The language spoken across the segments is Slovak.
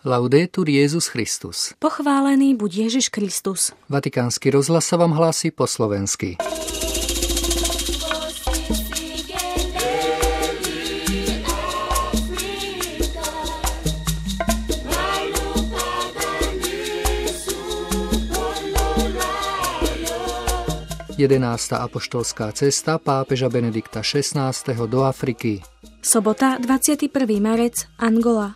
Laudetur Jesus Christus. Pochválený buď Ježiš Kristus. Vatikánsky rozhlas sa vám hlási po slovensky. Jedenásta apoštolská cesta pápeža Benedikta XVI. Do Afriky. Sobota, 21. marec, Angola.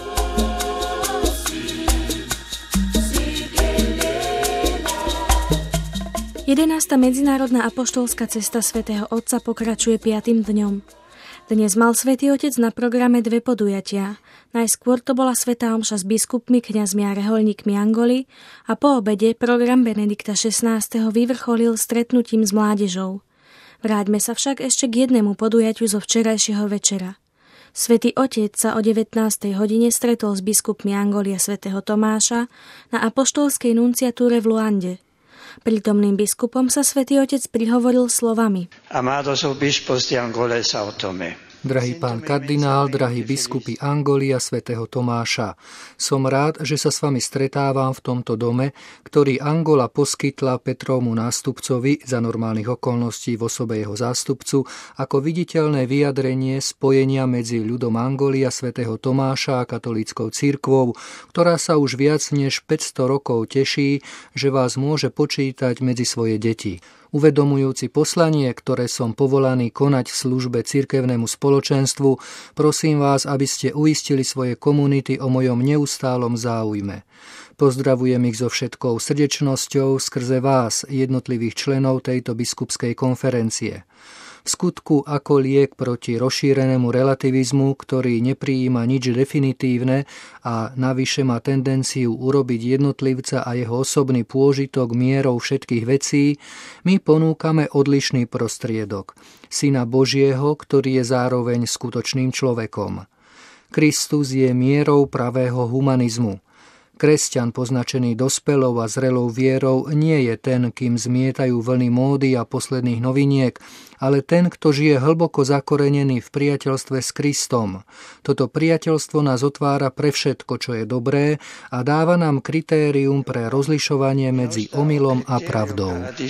11. medzinárodná apoštolská cesta svätého Otca pokračuje 5. dňom. Dnes mal Svätý Otec na programe dve podujatia. Najskôr to bola svätá omša s biskupmi, kňazmi a rehoľníkmi Angoly a po obede program Benedikta XVI. Vyvrcholil stretnutím s mládežou. Vráťme sa však ešte k jednému podujatiu zo včerajšieho večera. Svätý Otec sa o 19. hodine stretol s biskupmi Angoly a svätého Tomáša na apoštolskej nunciatúre v Luande. Prítomným biskupom sa Svätý Otec prihovoril slovami: Amados obispos de Angola e São Tomé. Drahý pán kardinál, drahí biskupy Angoly a svätého Tomáša, som rád, že sa s vami stretávam v tomto dome, ktorý Angola poskytla Petrovmu nástupcovi za normálnych okolností v osobe jeho zástupcu ako viditeľné vyjadrenie spojenia medzi ľudom Angoly a svätého Tomáša a katolíckou cirkvou, ktorá sa už viac než 500 rokov teší, že vás môže počítať medzi svoje deti. Uvedomujúci poslanie, ktoré som povolaný konať v službe cirkevnému spoločenstvu, prosím vás, aby ste uistili svoje komunity o mojom neustálom záujme. Pozdravujem ich so všetkou srdečnosťou skrze vás, jednotlivých členov tejto biskupskej konferencie. V skutku ako liek proti rozšírenému relativizmu, ktorý neprijíma nič definitívne a navyše má tendenciu urobiť jednotlivca a jeho osobný pôžitok mierou všetkých vecí, my ponúkame odlišný prostriedok, Syna Božieho, ktorý je zároveň skutočným človekom. Kristus je mierou pravého humanizmu. Kresťan poznačený dospelou a zrelou vierou nie je ten, kým zmietajú vlny módy a posledných noviniek, ale ten, kto žije hlboko zakorenený v priateľstve s Kristom. Toto priateľstvo nás otvára pre všetko, čo je dobré a dáva nám kritérium pre rozlišovanie medzi omylom a pravdou.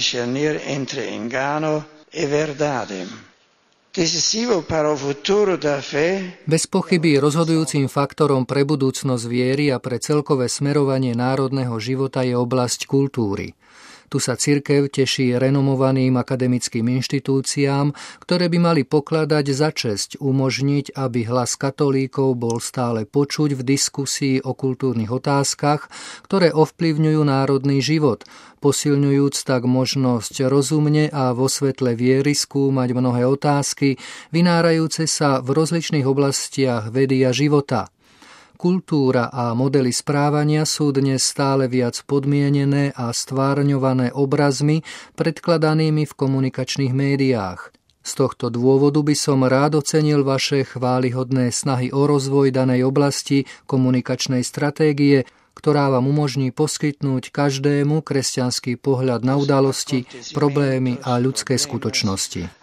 Bez pochyby rozhodujúcim faktorom pre budúcnosť viery a pre celkové smerovanie národného života je oblasť kultúry. Tu sa cirkev teší renomovaným akademickým inštitúciám, ktoré by mali pokladať za česť umožniť, aby hlas katolíkov bol stále počuť v diskusii o kultúrnych otázkach, ktoré ovplyvňujú národný život, posilňujúc tak možnosť rozumne a vo svetle viery skúmať mnohé otázky, vynárajúce sa v rozličných oblastiach vedy a života. Kultúra a modely správania sú dnes stále viac podmienené a stvárňované obrazmi predkladanými v komunikačných médiách. Z tohto dôvodu by som rád ocenil vaše chválihodné snahy o rozvoj danej oblasti komunikačnej stratégie, ktorá vám umožní poskytnúť každému kresťanský pohľad na udalosti, problémy a ľudské skutočnosti.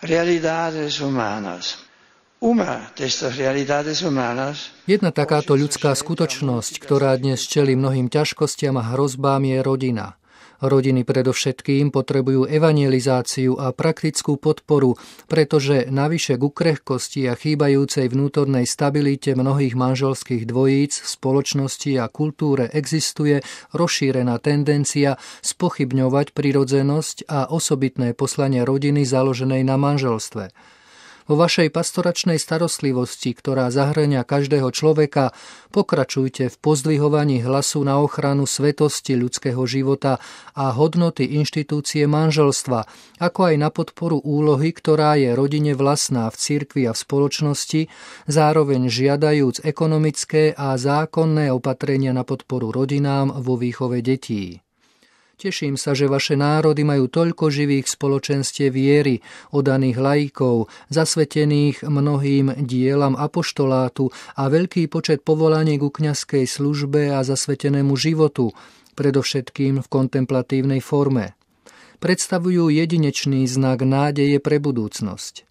Jedna takáto ľudská skutočnosť, ktorá dnes čelí mnohým ťažkostiam a hrozbám, je rodina. Rodiny predovšetkým potrebujú evangelizáciu a praktickú podporu, pretože navyše ku krehkosti a chýbajúcej vnútornej stabilite mnohých manželských dvojíc v spoločnosti a kultúre existuje rozšírená tendencia spochybňovať prirodzenosť a osobitné poslanie rodiny založenej na manželstve. Vo vašej pastoračnej starostlivosti, ktorá zahŕňa každého človeka, pokračujte v pozdvihovaní hlasu na ochranu svetosti ľudského života a hodnoty inštitúcie manželstva, ako aj na podporu úlohy, ktorá je rodine vlastná v cirkvi a v spoločnosti, zároveň žiadajúc ekonomické a zákonné opatrenia na podporu rodinám vo výchove detí. Teším sa, že vaše národy majú toľko živých spoločenstiev viery, oddaných laikov, zasvetených mnohým dielam apoštolátu a veľký počet povolaní ku kňazskej službe a zasvetenému životu, predovšetkým v kontemplatívnej forme. Predstavujú jedinečný znak nádeje pre budúcnosť.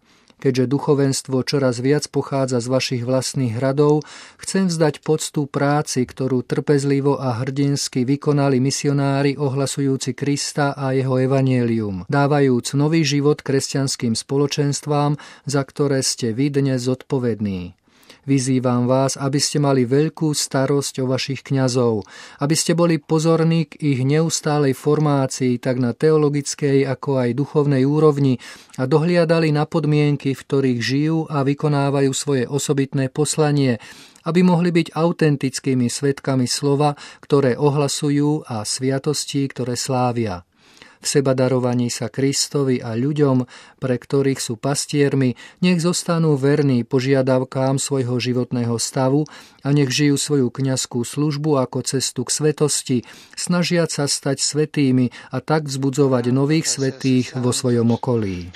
Keďže duchovenstvo čoraz viac pochádza z vašich vlastných hradov, chcem vzdať poctu práci, ktorú trpezlivo a hrdinsky vykonali misionári ohlasujúci Krista a jeho evanjelium, dávajúc nový život kresťanským spoločenstvám, za ktoré ste vy dnes zodpovední. Vyzývam vás, aby ste mali veľkú starosť o vašich kňazov, aby ste boli pozorní k ich neustálej formácii tak na teologickej ako aj duchovnej úrovni a dohliadali na podmienky, v ktorých žijú a vykonávajú svoje osobitné poslanie, aby mohli byť autentickými svedkami slova, ktoré ohlasujú a sviatostí, ktoré slávia. V sebadarovaní sa Kristovi a ľuďom, pre ktorých sú pastiermi, nech zostanú verní požiadavkám svojho životného stavu a nech žijú svoju kňazskú službu ako cestu k svetosti, snažiať sa stať svätými a tak vzbudzovať nových svätých vo svojom okolí.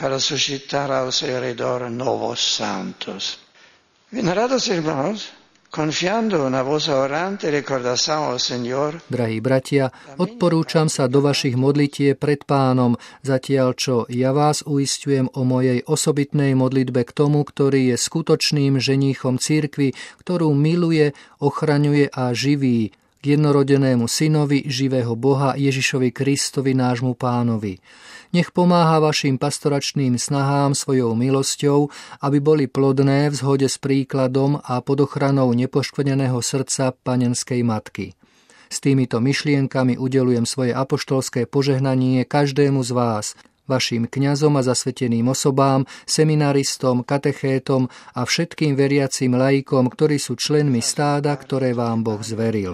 Drahí bratia, odporúčam sa do vašich modlitie pred Pánom, zatiaľ čo ja vás uisťujem o mojej osobitnej modlitbe k tomu, ktorý je skutočným ženíchom cirkvi, ktorú miluje, ochraňuje a živí, k jednorodenému synovi živého Boha Ježišovi Kristovi nášmu Pánovi. Nech pomáha vašim pastoračným snahám svojou milosťou, aby boli plodné v zhode s príkladom a pod ochranou nepoškvrneného srdca Panenskej Matky. S týmito myšlienkami udelujem svoje apoštolské požehnanie každému z vás, vašim kňazom a zasveteným osobám, seminaristom, katechétom a všetkým veriacim laikom, ktorí sú členmi stáda, ktoré vám Boh zveril.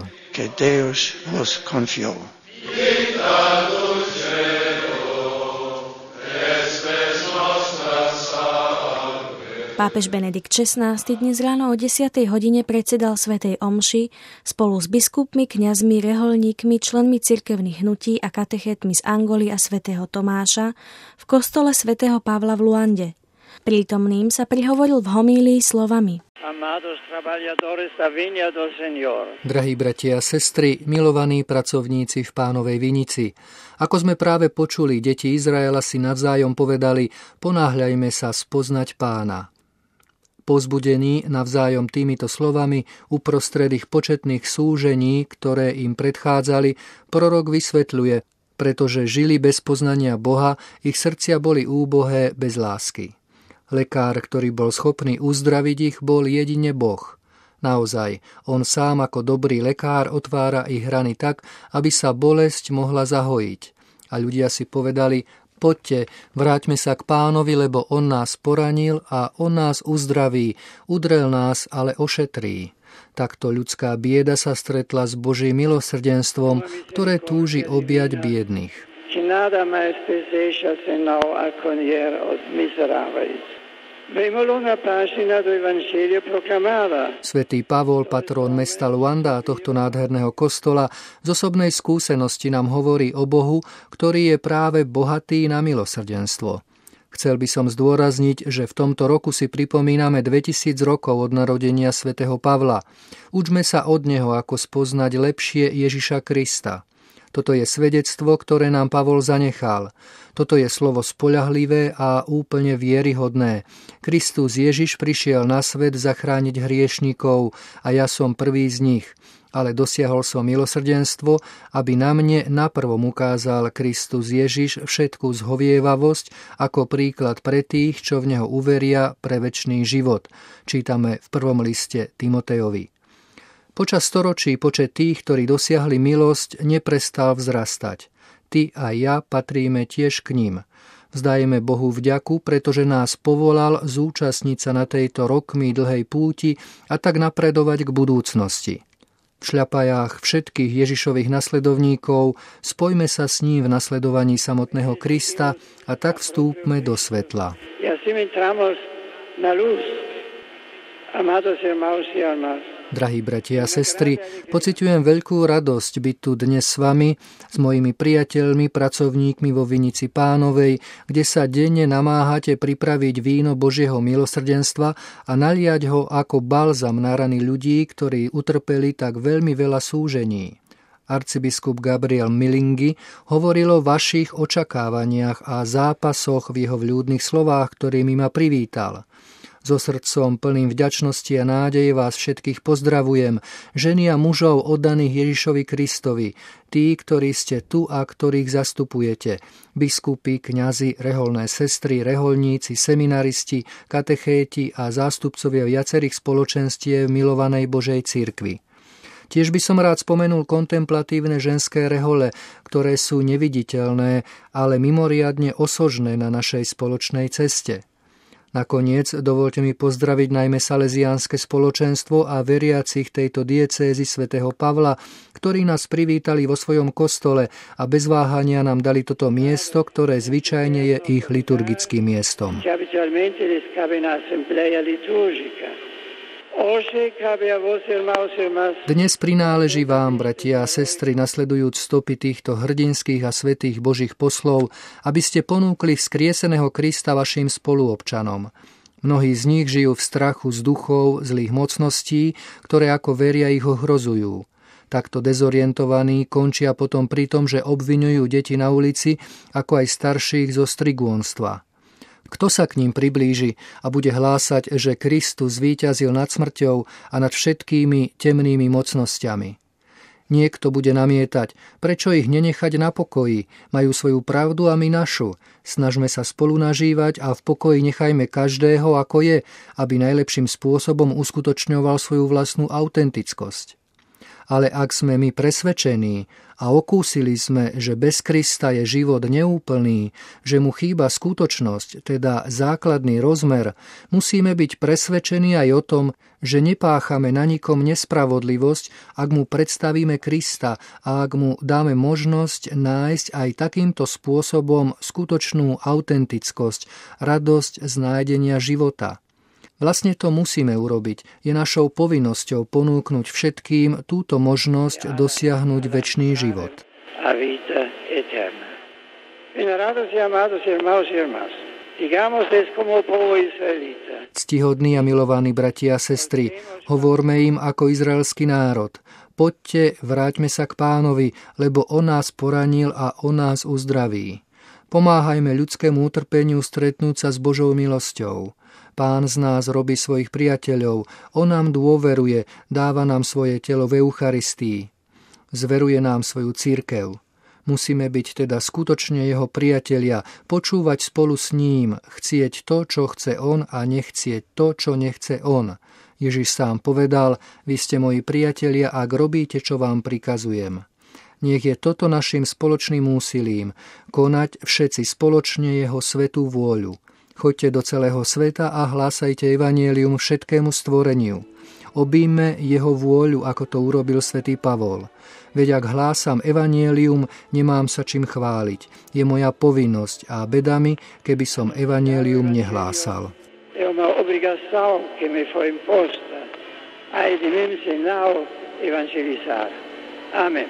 Pápež Benedikt XVI dnes ráno o 10. hodine predsedal svätej omši spolu s biskupmi, kňazmi, rehoľníkmi, členmi cirkevných hnutí a katechétmi z Angoly a svätého Tomáša v kostole svätého Pavla v Luande. Prítomným sa prihovoril v homílii slovami: Drahí bratia a sestry, milovaní pracovníci v Pánovej vinici, ako sme práve počuli, deti Izraela si navzájom povedali: ponáhľajme sa spoznať Pána. Povzbudení navzájom týmito slovami uprostred ich početných súžení, ktoré im predchádzali, prorok vysvetľuje: pretože žili bez poznania Boha, ich srdcia boli úbohé bez lásky. Lekár, ktorý bol schopný uzdraviť ich, bol jedine Boh. Naozaj, on sám ako dobrý lekár otvára ich rany tak, aby sa bolesť mohla zahojiť. A ľudia si povedali: poďte, vráťme sa k Pánovi, lebo on nás poranil a on nás uzdraví, udrel nás, ale ošetrí. Takto ľudská bieda sa stretla s Božím milosrdenstvom, ktoré túži objať biedných. Svätý Pavol, patrón mesta Luanda a tohto nádherného kostola, z osobnej skúsenosti nám hovorí o Bohu, ktorý je práve bohatý na milosrdenstvo. Chcel by som zdôrazniť, že v tomto roku si pripomíname 2000 rokov od narodenia svätého Pavla. Učme sa od neho, ako spoznať lepšie Ježiša Krista. Toto je svedectvo, ktoré nám Pavol zanechal. Toto je slovo spoľahlivé a úplne vieryhodné. Kristus Ježiš prišiel na svet zachrániť hriešnikov a ja som prvý z nich. Ale dosiahol som milosrdenstvo, aby na mne naprvom ukázal Kristus Ježiš všetku zhovievavosť ako príklad pre tých, čo v neho uveria pre večný život. Čítame v 1. liste Timotejovi. Počas storočí počet tých, ktorí dosiahli milosť, neprestal vzrastať. Ty a ja patríme tiež k ním. Vzdajeme Bohu vďaku, pretože nás povolal zúčastniť sa na tejto rokmi dlhej púti a tak napredovať k budúcnosti. V šľapajách všetkých Ježišových nasledovníkov spojme sa s ním v nasledovaní samotného Krista a tak vstúpme do svetla. Drahí bratia a sestry, pociťujem veľkú radosť byť tu dnes s vami, s mojimi priateľmi, pracovníkmi vo Vinici Pánovej, kde sa denne namáhate pripraviť víno Božieho milosrdenstva a naliať ho ako balzam na rany ľudí, ktorí utrpeli tak veľmi veľa súžení. Arcibiskup Gabriel Milingi hovoril o vašich očakávaniach a zápasoch v jeho vľúdnych slovách, ktorými ma privítal. So srdcom plným vďačnosti a nádeje vás všetkých pozdravujem, ženy a mužov oddaných Ježišovi Kristovi, tí, ktorí ste tu a ktorých zastupujete, biskupy, kňazi, reholné sestry, reholníci, seminaristi, katechéti a zástupcovia viacerých spoločenstiev milovanej Božej cirkvi. Tiež by som rád spomenul kontemplatívne ženské rehole, ktoré sú neviditeľné, ale mimoriadne osožné na našej spoločnej ceste. Nakoniec dovoľte mi pozdraviť najmä Salesiánske spoločenstvo a veriacich tejto diecézy svätého Pavla, ktorí nás privítali vo svojom kostole a bez váhania nám dali toto miesto, ktoré zvyčajne je ich liturgickým miestom. Dnes prináleží vám, bratia a sestry, nasledujúc stopy týchto hrdinských a svätých Božích poslov, aby ste ponúkli vzkrieseného Krista vašim spoluobčanom. Mnohí z nich žijú v strachu z duchov, zlých mocností, ktoré ako veria ich ohrozujú. Takto dezorientovaní končia potom pri tom, že obviňujú deti na ulici, ako aj starších zo strigónstva. Kto sa k ním priblíži a bude hlásať, že Kristus zvíťazil nad smrťou a nad všetkými temnými mocnosťami? Niekto bude namietať, prečo ich nenechať na pokoji, majú svoju pravdu a my našu. Snažme sa spolu nažívať a v pokoji nechajme každého ako je, aby najlepším spôsobom uskutočňoval svoju vlastnú autentickosť. Ale ak sme my presvedčení a okúsili sme, že bez Krista je život neúplný, že mu chýba skutočnosť, teda základný rozmer, musíme byť presvedčení aj o tom, že nepáchame na nikom nespravodlivosť, ak mu predstavíme Krista a ak mu dáme možnosť nájsť aj takýmto spôsobom skutočnú autentickosť, radosť z nájdenia života. Vlastne to musíme urobiť. Je našou povinnosťou ponúknuť všetkým túto možnosť dosiahnuť večný život. Ctihodní a milovaní bratia a sestry, hovorme im ako izraelský národ. Poďte, vráťme sa k Pánovi, lebo on nás poranil a on nás uzdraví. Pomáhajme ľudskému utrpeniu stretnúť sa s Božou milosťou. Pán z nás robí svojich priateľov, on nám dôveruje, dáva nám svoje telo v Eucharistii. Zveruje nám svoju cirkev. Musíme byť teda skutočne jeho priatelia, počúvať spolu s ním, chcieť to, čo chce on a nechcieť to, čo nechce on. Ježiš sám povedal, vy ste moji priatelia, ak robíte, čo vám prikazujem. Nech je toto našim spoločným úsilím, konať všetci spoločne jeho svätú vôľu. Choďte do celého sveta a hlásajte evanjelium všetkému stvoreniu. Obíme jeho vôľu, ako to urobil svätý Pavol. Veď ak hlásam evanjelium, nemám sa čím chváliť. Je moja povinnosť a beda mi, keby som evanjelium nehlásal. Amen.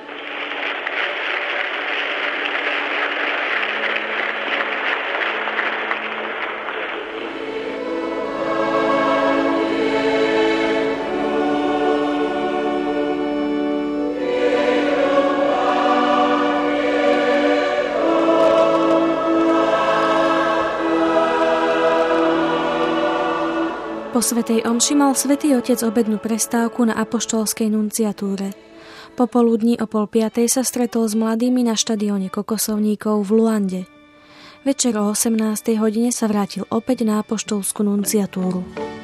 Po svätej omši mal svätý Otec obednú prestávku na apoštolskej nunciatúre. Popoludní o 4:30 sa stretol s mladými na štadióne Kokosovníkov v Luande. Večer o 18. hodine sa vrátil opäť na apoštolskú nunciatúru.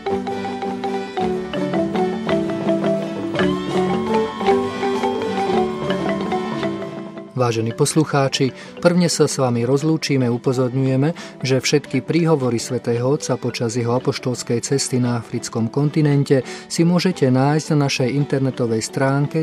Vážení poslucháči, prvne sa s vami rozlúčime, upozorňujeme, že všetky príhovory svätého Otca počas jeho apoštolskej cesty na africkom kontinente si môžete nájsť na našej internetovej stránke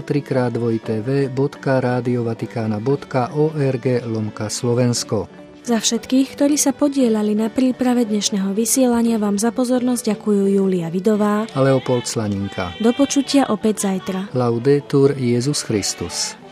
www.radiovatikana.org/Slovensko. Za všetkých, ktorí sa podieľali na príprave dnešného vysielania, vám za pozornosť ďakujú Júlia Vidová a Leopold Slaninka. Do počutia opäť zajtra. Laudetur Jesus Christus.